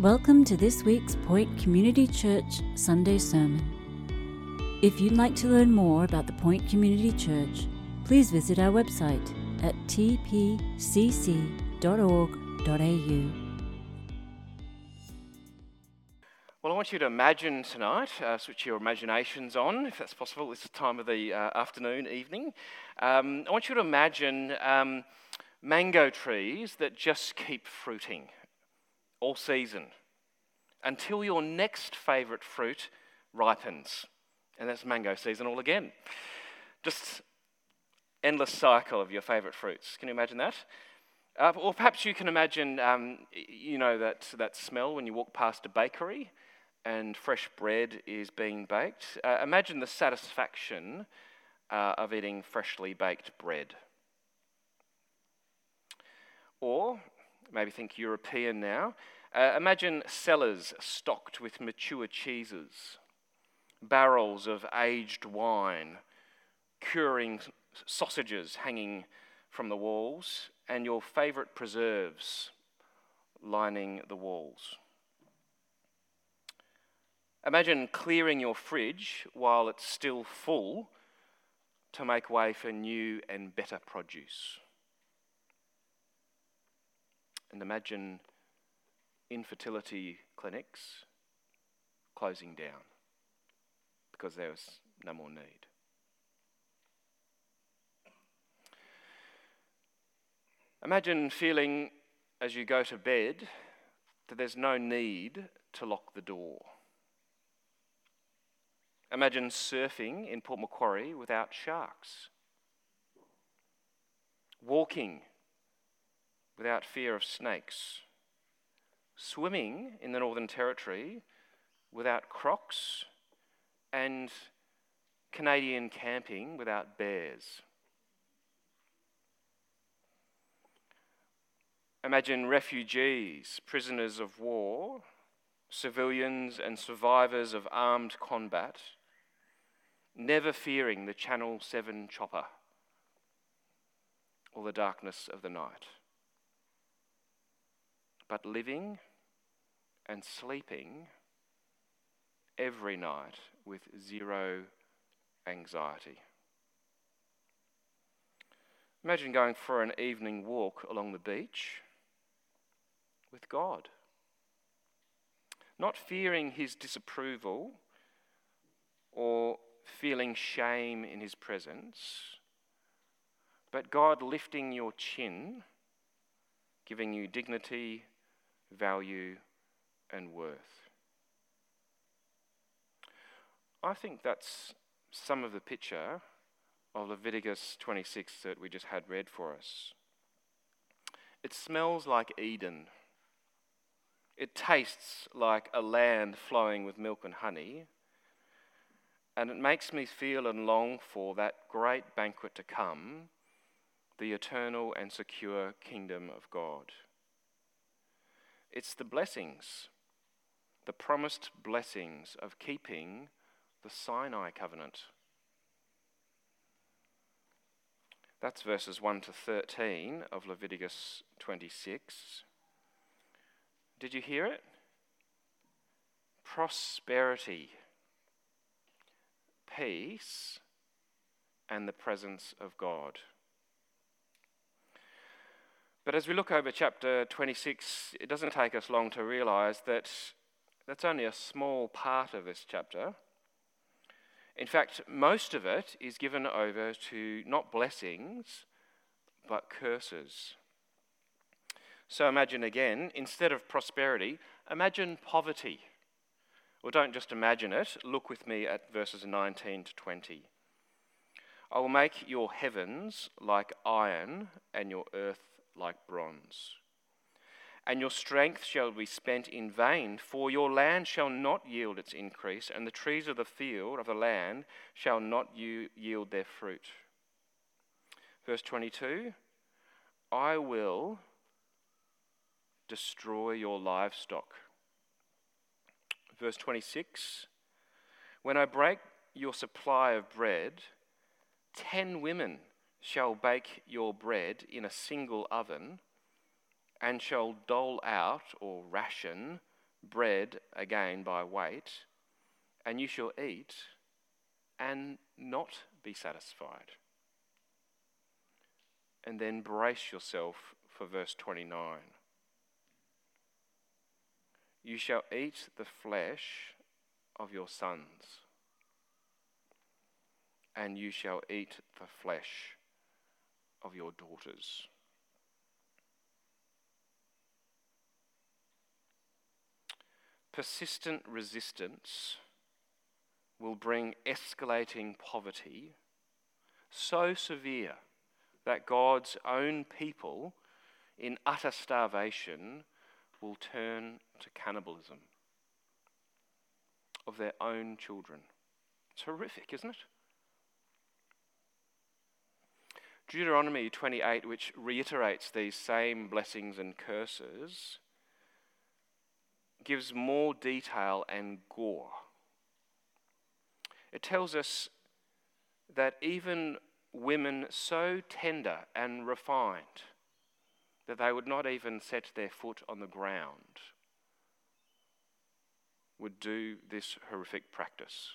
Welcome to this week's Point Community Church Sunday Sermon. If you'd like to learn more about the Point Community Church, please visit our website at tpcc.org.au. Well, I want you to imagine tonight, switch your imaginations on, if that's possible, this time of the afternoon, evening. I want you to imagine mango trees that just keep fruiting all season until your next favourite fruit ripens. And that's mango season all again. Just endless cycle of your favourite fruits. Can you imagine that? Or perhaps you can imagine, that smell when you walk past a bakery and fresh bread is being baked. Imagine the satisfaction of eating freshly baked bread. Or, maybe think European now, imagine cellars stocked with mature cheeses, barrels of aged wine, curing sausages hanging from the walls, and your favourite preserves lining the walls. Imagine clearing your fridge while it's still full to make way for new and better produce. And imagine infertility clinics closing down because there was no more need. Imagine feeling as you go to bed that there's no need to lock the door. Imagine surfing in Port Macquarie without sharks. Walking without fear of snakes. Swimming in the Northern Territory without crocs, and Canadian camping without bears. Imagine refugees, prisoners of war, civilians and survivors of armed combat, never fearing the Channel 7 chopper or the darkness of the night, but living and sleeping every night with zero anxiety. Imagine going for an evening walk along the beach with God, not fearing his disapproval or feeling shame in his presence, but God lifting your chin, giving you dignity, value, and worth. I think that's some of the picture of Leviticus 26 that we just had read for us. It smells like Eden. It tastes like a land flowing with milk and honey. And it makes me feel and long for that great banquet to come, the eternal and secure kingdom of God. It's the blessings, the promised blessings of keeping the Sinai covenant. That's verses 1 to 13 of Leviticus 26. Did you hear it? Prosperity, peace, and the presence of God. But as we look over chapter 26, it doesn't take us long to realise that that's only a small part of this chapter. In fact, most of it is given over to not blessings, but curses. So imagine again, instead of prosperity, imagine poverty. Or don't just imagine it, look with me at verses 19 to 20. I will make your heavens like iron and your earth like bronze. And your strength shall be spent in vain, for your land shall not yield its increase, and the trees of the field of the land shall not yield their fruit. Verse 22, I will destroy your livestock. Verse 26, when I break your supply of bread, 10 women shall bake your bread in a single oven, and shall dole out or ration bread again by weight, and you shall eat and not be satisfied. And then brace yourself for verse 29. You shall eat the flesh of your sons, and you shall eat the flesh of your daughters. Persistent resistance will bring escalating poverty so severe that God's own people in utter starvation will turn to cannibalism of their own children. It's horrific, isn't it? Deuteronomy 28, which reiterates these same blessings and curses, gives more detail and gore. It tells us that even women so tender and refined that they would not even set their foot on the ground would do this horrific practice.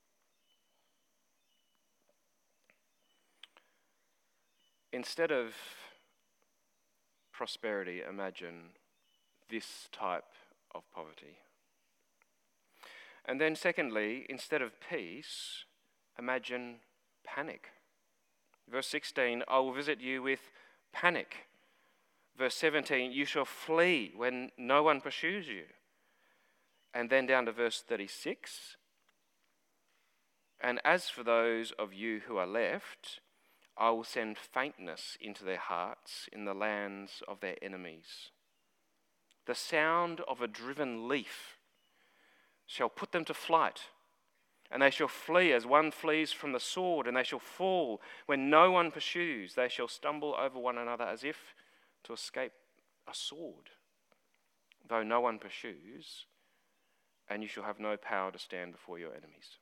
Instead of prosperity, imagine this type of poverty. And then secondly, instead of peace, imagine panic. Verse 16, I will visit you with panic. Verse 17, you shall flee when no one pursues you. And then down to verse 36, and as for those of you who are left, I will send faintness into their hearts in the lands of their enemies. The sound of a driven leaf shall put them to flight, and they shall flee as one flees from the sword, and they shall fall when no one pursues. They shall stumble over one another as if to escape a sword, though no one pursues, and you shall have no power to stand before your enemies.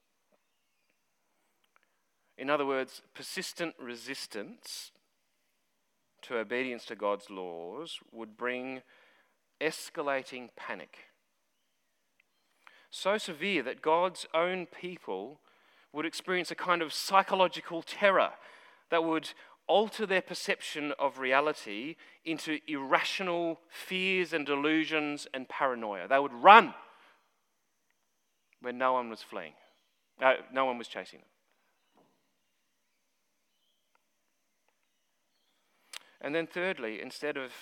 In other words, persistent resistance to obedience to God's laws would bring escalating panic, so severe that God's own people would experience a kind of psychological terror that would alter their perception of reality into irrational fears and delusions and paranoia. They would run when no one was fleeing. No one was chasing them. And then thirdly, instead of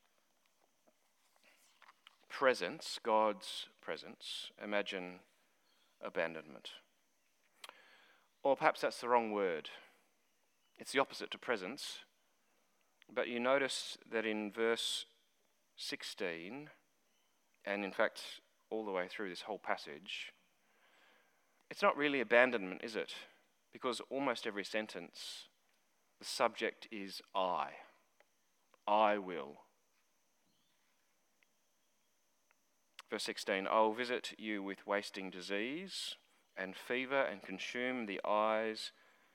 presence, God's presence, imagine abandonment. Or perhaps that's the wrong word. It's the opposite to presence. But you notice that in verse 16, and in fact all the way through this whole passage, it's not really abandonment, is it? Because almost every sentence, the subject is I. I will. Verse 16, I will visit you with wasting disease and fever and consume the eyes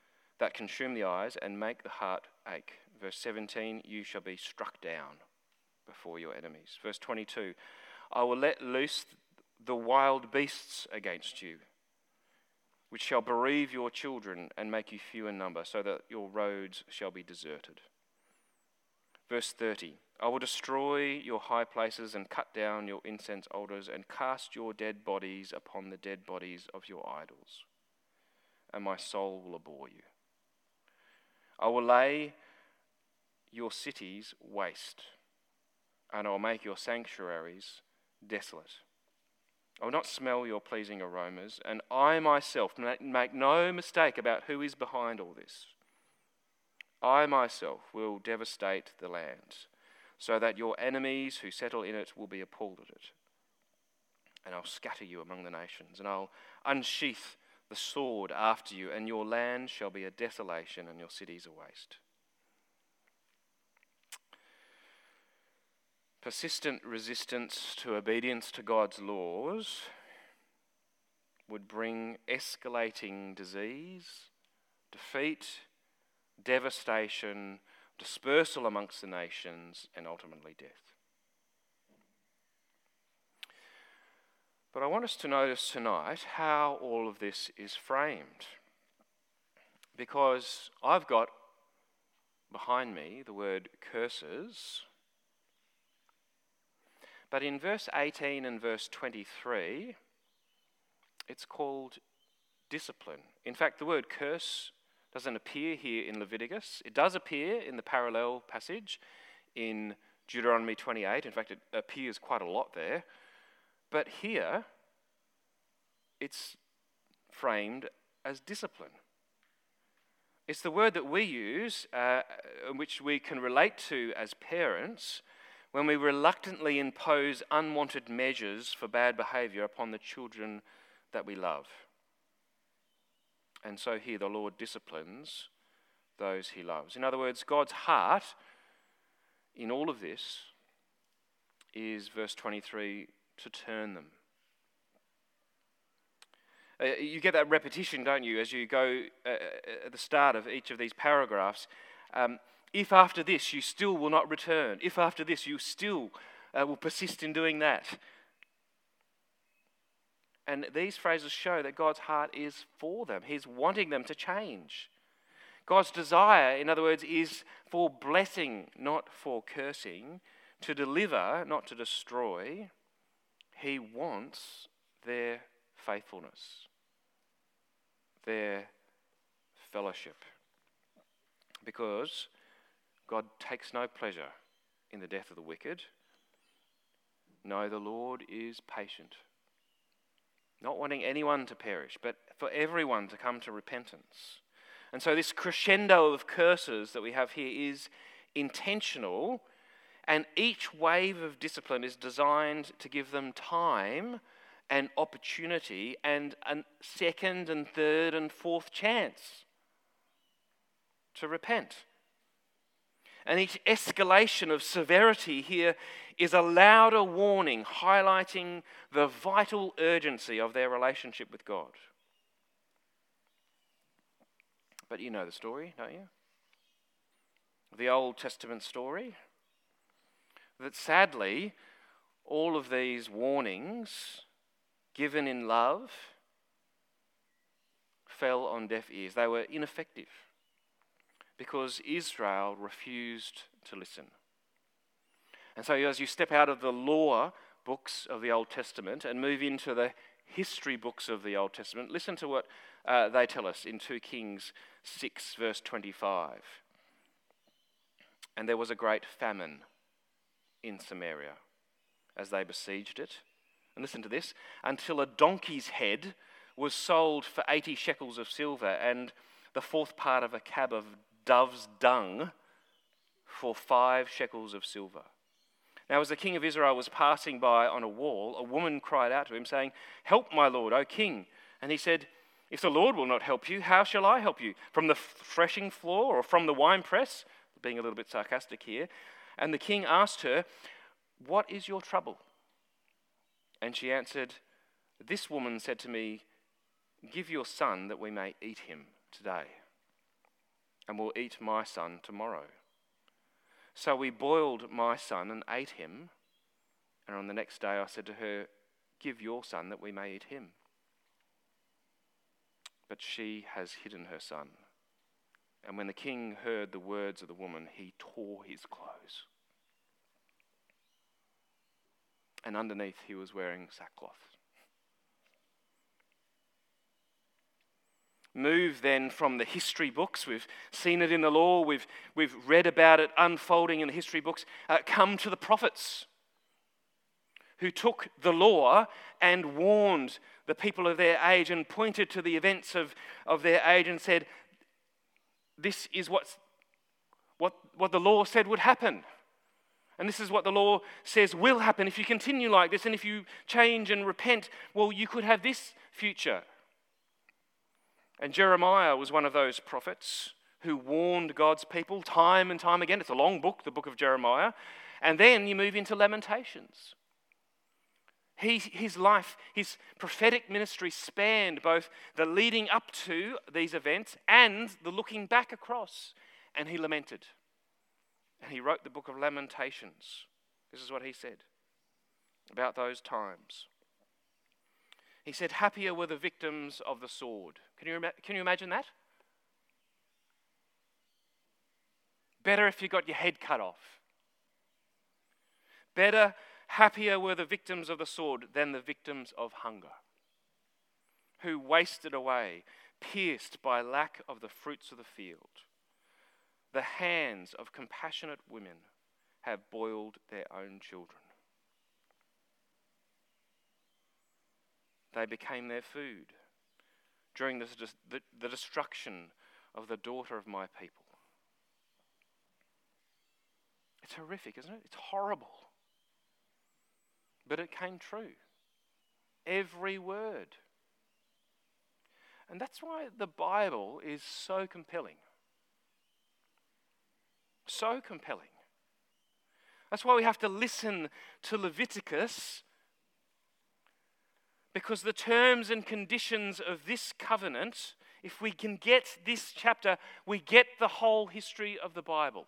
and make the heart ache. Verse 17, you shall be struck down before your enemies. Verse 22, I will let loose the wild beasts against you, which shall bereave your children and make you few in number, so that your roads shall be deserted. Verse 30, I will destroy your high places and cut down your incense altars and cast your dead bodies upon the dead bodies of your idols, and my soul will abhor you. I will lay your cities waste, and I will make your sanctuaries desolate. I will not smell your pleasing aromas, and I myself, make no mistake about who is behind all this, I myself will devastate the land, so that your enemies who settle in it will be appalled at it. And I'll scatter you among the nations, and I'll unsheath the sword after you, and your land shall be a desolation, and your cities a waste. Persistent resistance to obedience to God's laws would bring escalating disease, defeat, devastation, dispersal amongst the nations, and ultimately death. But I want us to notice tonight how all of this is framed. Because I've got behind me the word curses. But in verse 18 and verse 23, it's called discipline. In fact, the word curse doesn't appear here in Leviticus. It does appear in the parallel passage in Deuteronomy 28. In fact, it appears quite a lot there. But here, it's framed as discipline. It's the word that we use, which we can relate to as parents, when we reluctantly impose unwanted measures for bad behaviour upon the children that we love. And so here the Lord disciplines those he loves. In other words, God's heart in all of this is, verse 23, to turn them. You get that repetition, don't you, as you go at the start of each of these paragraphs. If after this you still will not return, if after this you still will persist in doing that. And these phrases show that God's heart is for them. He's wanting them to change. God's desire, in other words, is for blessing, not for cursing, to deliver, not to destroy. He wants their faithfulness, their fellowship. Because God takes no pleasure in the death of the wicked. No, the Lord is patient, not wanting anyone to perish, but for everyone to come to repentance. And so this crescendo of curses that we have here is intentional, and each wave of discipline is designed to give them time and opportunity and a second and third and fourth chance to repent. And each escalation of severity here is a louder warning, highlighting the vital urgency of their relationship with God. But you know the story, don't you? The Old Testament story. That sadly, all of these warnings given in love fell on deaf ears. They were ineffective because Israel refused to listen. And so as you step out of the law books of the Old Testament and move into the history books of the Old Testament, listen to what they tell us in 2 Kings 6 verse 25. And there was a great famine in Samaria as they besieged it. And listen to this, until a donkey's head was sold for 80 shekels of silver and the fourth part of a cab of dove's dung for 5 shekels of silver. Now, as the king of Israel was passing by on a wall, a woman cried out to him, saying, "Help, my lord, O king." And he said, "If the Lord will not help you, how shall I help you? From the threshing floor or from the winepress?" Being a little bit sarcastic here. And the king asked her, "What is your trouble?" And she answered, "This woman said to me, 'Give your son that we may eat him today, and we'll eat my son tomorrow.' So we boiled my son and ate him, and on the next day I said to her, 'Give your son that we may eat him.' But she has hidden her son." And when the king heard the words of the woman, he tore his clothes. And underneath he was wearing sackcloth. Move then from the history books. We've seen it in the law. We've read about it unfolding in the history books. Come to the prophets who took the law and warned the people of their age and pointed to the events of their age and said, this is what the law said would happen. And this is what the law says will happen. If you continue like this and if you change and repent, well, you could have this future. And Jeremiah was one of those prophets who warned God's people time and time again. It's a long book, the book of Jeremiah. And then you move into Lamentations. His life, his prophetic ministry spanned both the leading up to these events and the looking back across. And he lamented. And he wrote the book of Lamentations. This is what he said about those times. He said, happier were the victims of the sword. Can you imagine that? Better if you got your head cut off. Better, happier were the victims of the sword than the victims of hunger, who wasted away, pierced by lack of the fruits of the field. The hands of compassionate women have boiled their own children. They became their food during the destruction of the daughter of my people. It's horrific, isn't it? It's horrible. But it came true. Every word. And that's why the Bible is so compelling. So compelling. That's why we have to listen to Leviticus, because the terms and conditions of this covenant, if we can get this chapter, we get the whole history of the Bible.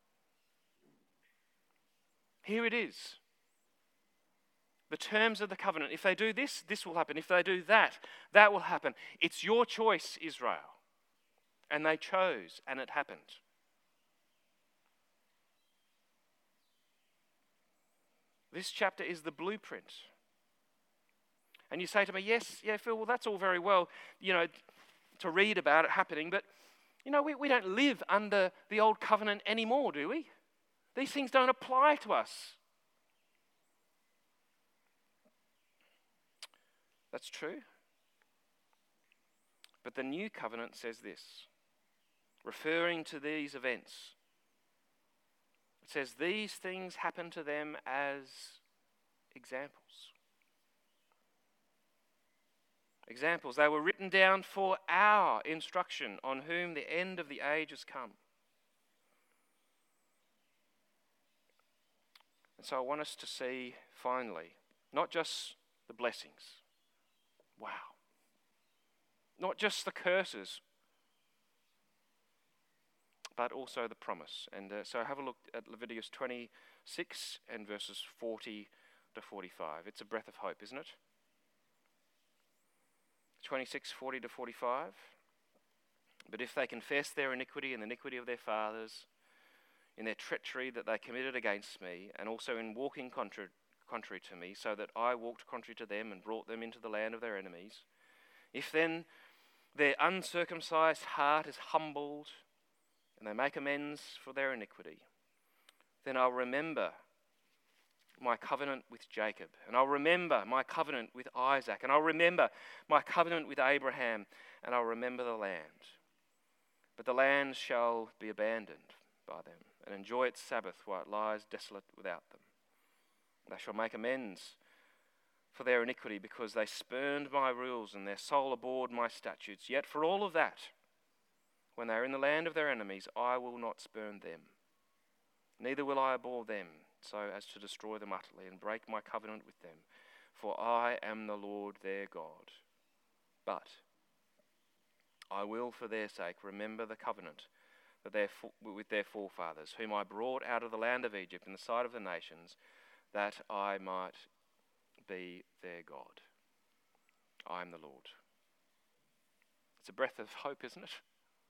Here it is. The terms of the covenant. If they do this, this will happen. If they do that, that will happen. It's your choice, Israel. And they chose, and it happened. This chapter is the blueprint. And you say to me, yeah, Phil, well, that's all very well, to read about it happening, but, we don't live under the old covenant anymore, do we? These things don't apply to us. That's true. But the new covenant says this, referring to these events. It says these things happen to them as examples. Examples. They were written down for our instruction, on whom the end of the age has come. And so I want us to see, finally, not just the blessings. Wow. Not just the curses, but also the promise. And so have a look at Leviticus 26 and verses 40 to 45. It's a breath of hope, isn't it? 26, 40 to 45. But if they confess their iniquity and the iniquity of their fathers, in their treachery that they committed against me, and also in walking contrary to me, so that I walked contrary to them and brought them into the land of their enemies, if then their uncircumcised heart is humbled, and they make amends for their iniquity, then I'll remember my covenant with Jacob, and I'll remember my covenant with Isaac, and I'll remember my covenant with Abraham, and I'll remember the land. But the land shall be abandoned by them, and enjoy its Sabbath while it lies desolate without them. They shall make amends for their iniquity, because they spurned my rules, and their soul abhorred my statutes. Yet for all of that, when they are in the land of their enemies, I will not spurn them, neither will I abhor them, so as to destroy them utterly, and break my covenant with them. For I am the Lord their God. But I will, for their sake, remember the covenant with their forefathers, whom I brought out of the land of Egypt in the sight of the nations, that I might be their God. I am the Lord. It's a breath of hope, isn't it?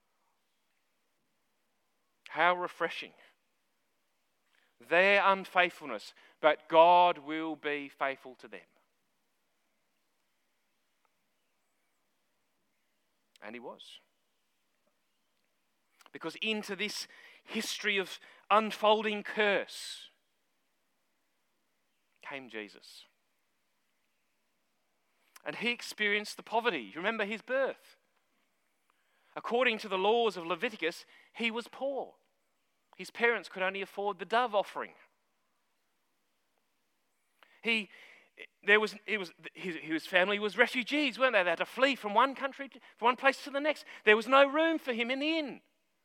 How refreshing. Their unfaithfulness, but God will be faithful to them. And he was. Because into this history of unfolding curse came Jesus. And he experienced the poverty. You remember his birth. According to the laws of Leviticus, he was poor. His parents could only afford the dove offering. His family was refugees, weren't they? They had to flee from one country, from one place to the next. There was no room for him in the inn.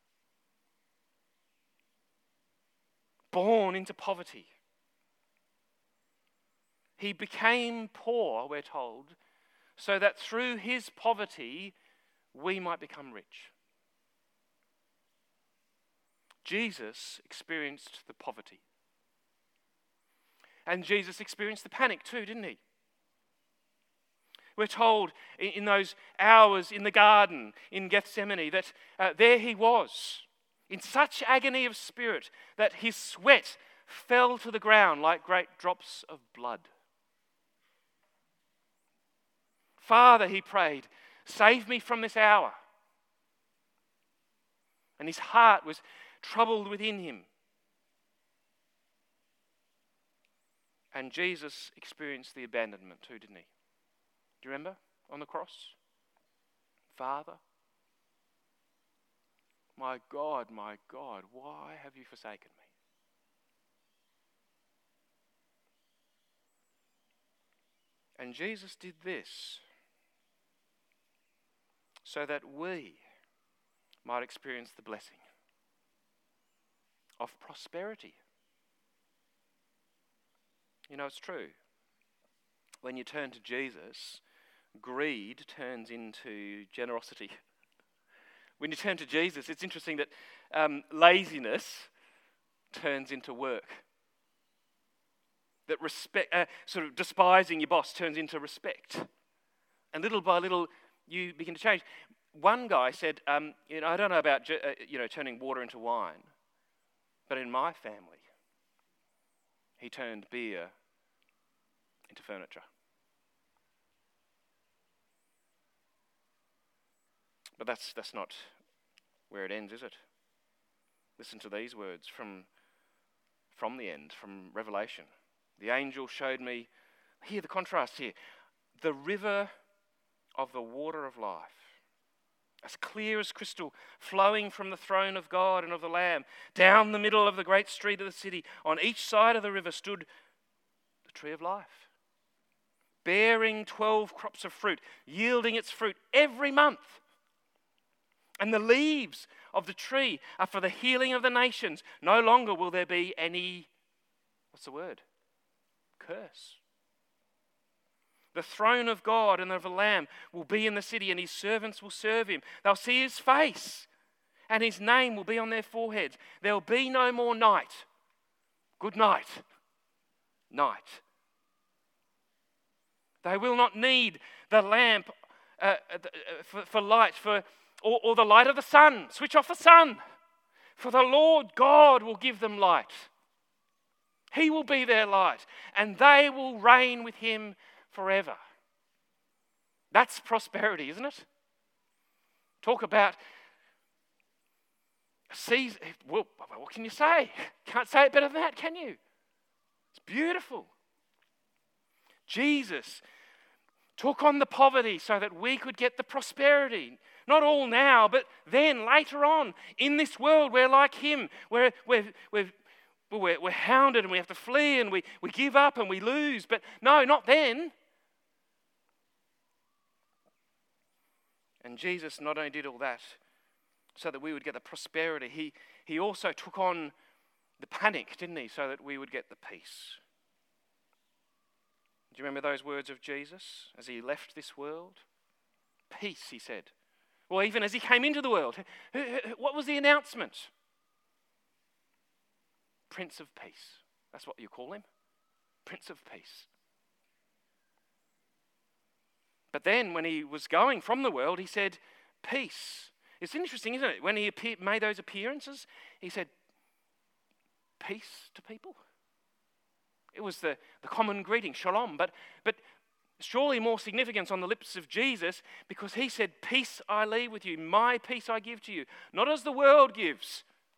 Born into poverty. He became poor, we're told, so that through his poverty we might become rich. Jesus experienced the poverty. And Jesus experienced the panic too, didn't he? We're told in those hours in the garden in Gethsemane that there he was, in such agony of spirit that his sweat fell to the ground like great drops of blood. Father, he prayed, save me from this hour. And his heart was troubled within him. And Jesus experienced the abandonment too, didn't he? Do you remember on the cross? Father, my God, why have you forsaken me? And Jesus did this so that we might experience the blessing of prosperity. You know, it's true. When you turn to Jesus, greed turns into generosity. When you turn to Jesus, it's interesting that laziness turns into work. That sort of despising your boss turns into respect. And little by little, you begin to change. One guy said, I don't know about turning water into wine, but in my family, he turned beer into furniture. But that's not where it ends, is it? Listen to these words from the end, from Revelation. The angel showed me, hear the contrast here, the river of the water of life, as clear as crystal, flowing from the throne of God and of the Lamb, down the middle of the great street of the city. On each side of the river stood the tree of life, bearing 12 crops of fruit, yielding its fruit every month. And the leaves of the tree are for the healing of the nations. No longer will there be any, what's the word? Curse. The throne of God and of the Lamb will be in the city, and his servants will serve him. They'll see his face, and his name will be on their foreheads. There will be no more night. Good night. Night. They will not need the lamp for light, or the light of the sun. Switch off the sun. For the Lord God will give them light. He will be their light, and they will reign with him forever. That's prosperity, isn't it? Talk about a season. Well, what can you say? Can't say it better than that, can you? It's beautiful. Jesus took on the poverty so that we could get the prosperity. Not all now, but then later on in this world, we're like him. We're hounded and we have to flee and we give up and we lose. But no, not then. And Jesus not only did all that so that we would get the prosperity, he also took on the panic, didn't he, so that we would get the peace. Do you remember those words of Jesus as he left this world? Peace, he said. Or even as he came into the world, what was the announcement? Prince of Peace. That's what you call him. Prince of Peace. But then when he was going from the world, he said, peace. It's interesting, isn't it? When he made those appearances, he said, peace to people. It was the common greeting, shalom. But surely more significance on the lips of Jesus, because he said, peace I leave with you, my peace I give to you. Not as the world gives,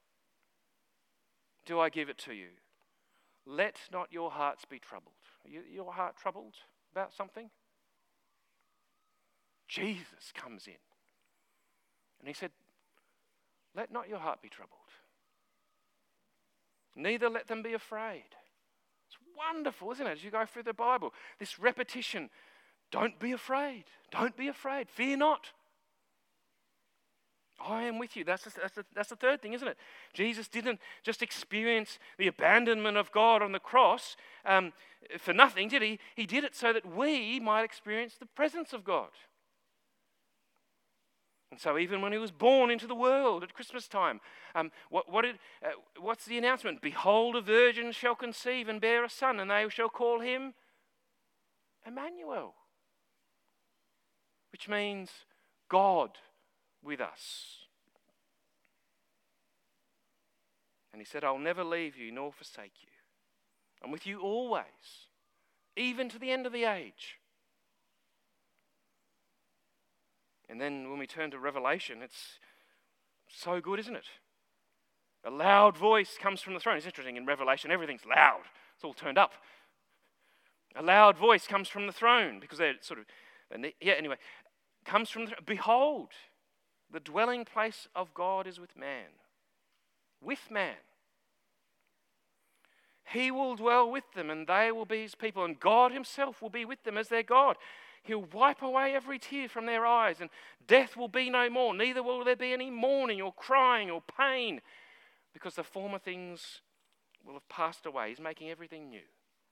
do I give it to you. Let not your hearts be troubled. Are your heart troubled about something? Jesus comes in. And he said, let not your heart be troubled. Neither let them be afraid. It's wonderful, isn't it, as you go through the Bible? This repetition. Don't be afraid. Don't be afraid. Fear not. I am with you. That's the third thing, isn't it? Jesus didn't just experience the abandonment of God on the cross for nothing, did he? He did it so that we might experience the presence of God. And so even when he was born into the world at Christmas time, what's the announcement? Behold, a virgin shall conceive and bear a son, and they shall call him Emmanuel. which means God with us. And he said, I'll never leave you nor forsake you. I'm with you always, even to the end of the age. And then when we turn to Revelation, it's so good, isn't it? A loud voice comes from the throne. It's interesting, in Revelation, everything's loud. It's all turned up. A loud voice comes from the throne, because they're sort of, anyway, comes from the throne. Behold, the dwelling place of God is with man. With man. He will dwell with them, and they will be his people, and God himself will be with them as their God. He'll wipe away every tear from their eyes, and death will be no more. Neither will there be any mourning or crying or pain, because the former things will have passed away. He's making everything new.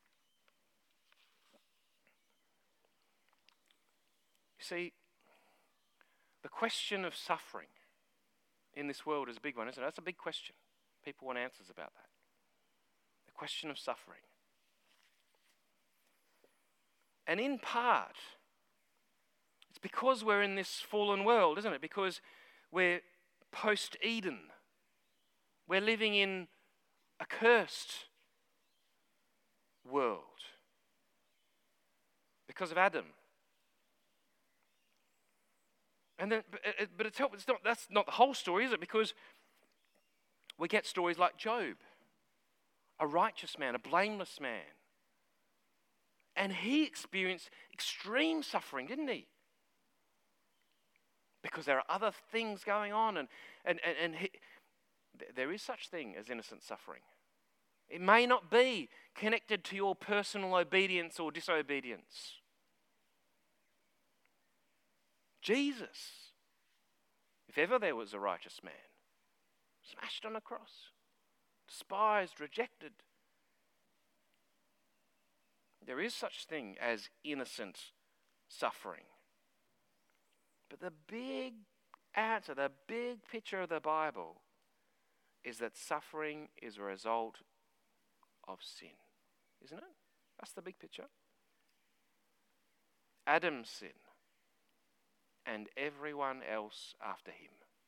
You see, the question of suffering in this world is a big one, isn't it? That's a big question. People want answers about that. The question of suffering. And in part, it's because we're in this fallen world, isn't it? Because we're post-Eden. We're living in a cursed world because of Adam. And then, but that's not the whole story, is it? Because we get stories like Job, a righteous man, a blameless man. And he experienced extreme suffering, didn't he? Because there are other things going on, and there is such thing as innocent suffering. It may not be connected to your personal obedience or disobedience. Jesus, if ever there was a righteous man, smashed on a cross, despised, rejected. There is such thing as innocent suffering. But the big answer, the big picture of the Bible is that suffering is a result of sin, isn't it? That's the big picture. Adam's sin and everyone else after him.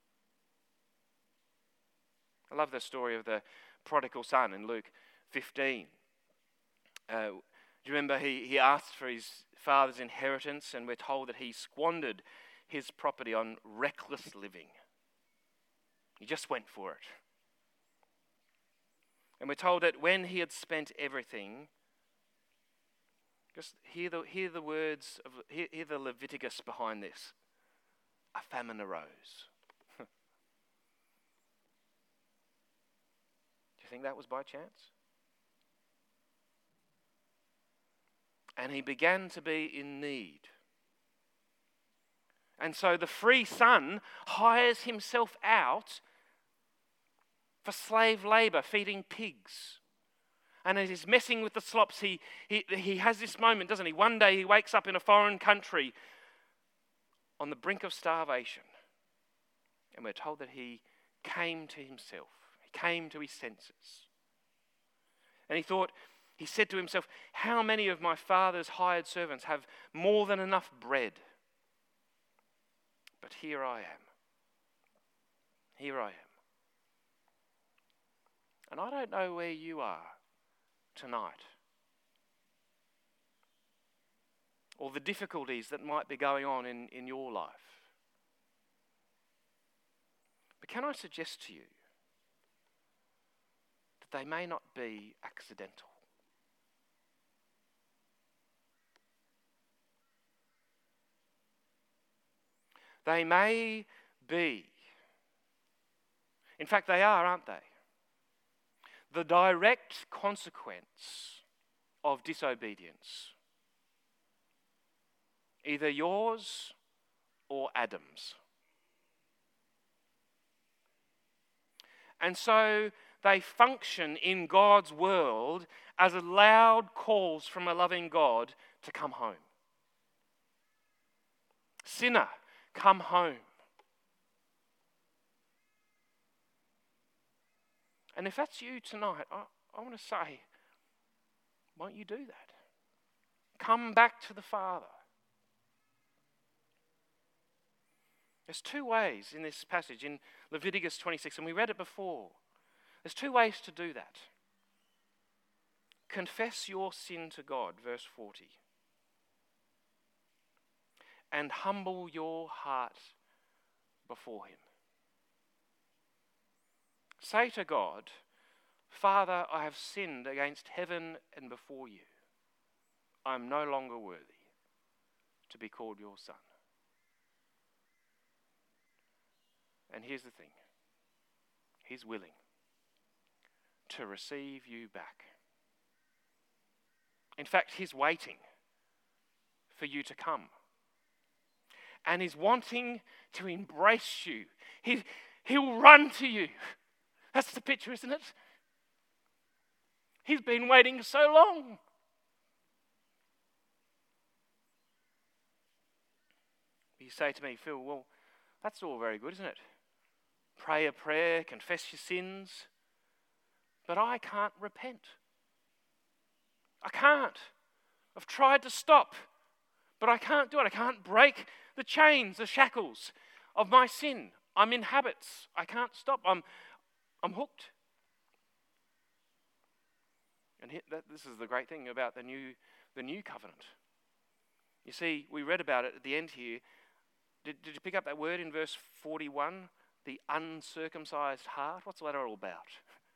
I love the story of the prodigal son in Luke 15. Do you remember he asked for his father's inheritance, and we're told that he squandered his property on reckless living. He just went for it. And we're told that when he had spent everything, just hear the words of hear the Leviticus behind this. A famine arose. Do you think that was by chance? And he began to be in need. And so the free son hires himself out for slave labor, feeding pigs. And as he's messing with the slops, he has this moment, doesn't he? One day he wakes up in a foreign country on the brink of starvation. And we're told that he came to himself. He came to his senses. And he said to himself, how many of my father's hired servants have more than enough bread? But here I am. Here I am. And I don't know where you are tonight, or the difficulties that might be going on in your life. But can I suggest to you that they may not be accidental? They may be, in fact they are, aren't they? The direct consequence of disobedience. Either yours or Adam's. And so they function in God's world as loud calls from a loving God to come home. Sinner, come home. And if that's you tonight, I want to say, won't you do that? Come back to the Father. There's two ways in this passage in Leviticus 26, and we read it before. There's two ways to do that. Confess your sin to God, verse 40. And humble your heart before him. Say to God, Father, I have sinned against heaven and before you. I am no longer worthy to be called your son. And here's the thing. He's willing to receive you back. In fact, he's waiting for you to come. And he's wanting to embrace you. He'll run to you. That's the picture, isn't it? He's been waiting so long. You say to me, Phil, well, that's all very good, isn't it? Pray a prayer, confess your sins, but I can't repent. I can't. I've tried to stop, but I can't do it. I can't break the chains, the shackles of my sin. I'm in habits. I can't stop. I'm hooked. And this is the great thing about the new covenant. You see, we read about it at the end here. Did you pick up that word in verse 41? The uncircumcised heart. What's that all about?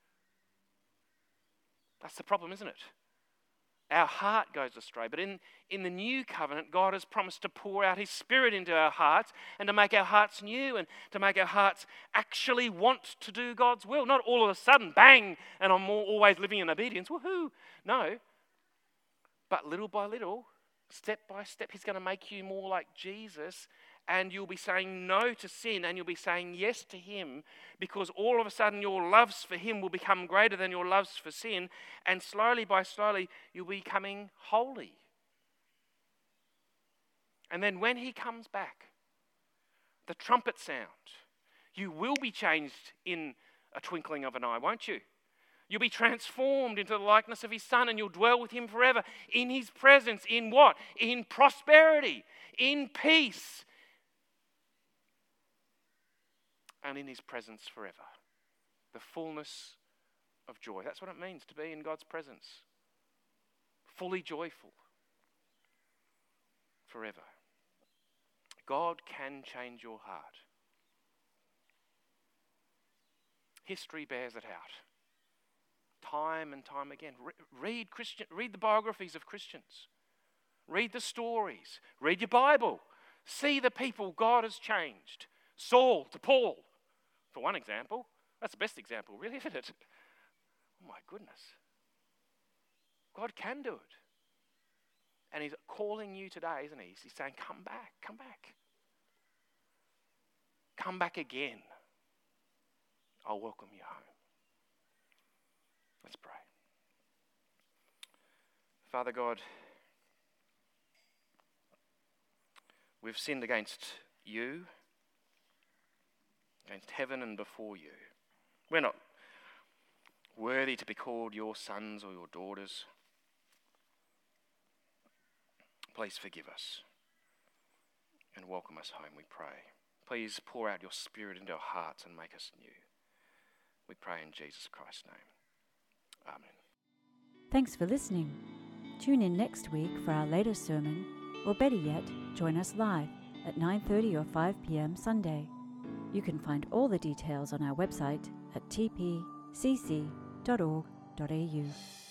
That's the problem, isn't it? Our heart goes astray. But in the new covenant, God has promised to pour out his Spirit into our hearts and to make our hearts new and to make our hearts actually want to do God's will. Not all of a sudden, bang, and I'm always living in obedience. Woohoo! No. But little by little, step by step, he's going to make you more like Jesus, and you'll be saying no to sin and you'll be saying yes to him, because all of a sudden your loves for him will become greater than your loves for sin, and slowly by slowly you'll be becoming holy. And then when he comes back, the trumpet sound, you will be changed in a twinkling of an eye, won't you? You'll be transformed into the likeness of his Son, and you'll dwell with him forever in his presence. In what? In prosperity, in peace, and in his presence forever. The fullness of joy. That's what it means to be in God's presence. Fully joyful. Forever. God can change your heart. History bears it out. Time and time again. Read the biographies of Christians. Read the stories. Read your Bible. See the people God has changed. Saul to Paul, for one example. That's the best example, really, isn't it? Oh my goodness. God can do it. And he's calling you today, isn't he? He's saying, come back, come back. Come back again. I'll welcome you home. Let's pray. Father God, we've sinned against you, against heaven and before you. We're not worthy to be called your sons or your daughters. Please forgive us and welcome us home, we pray. Please pour out your Spirit into our hearts and make us new. We pray in Jesus Christ's name. Amen. Thanks for listening. Tune in next week for our latest sermon, or better yet, join us live at 9:30 or 5 p.m. Sunday. You can find all the details on our website at tpcc.org.au.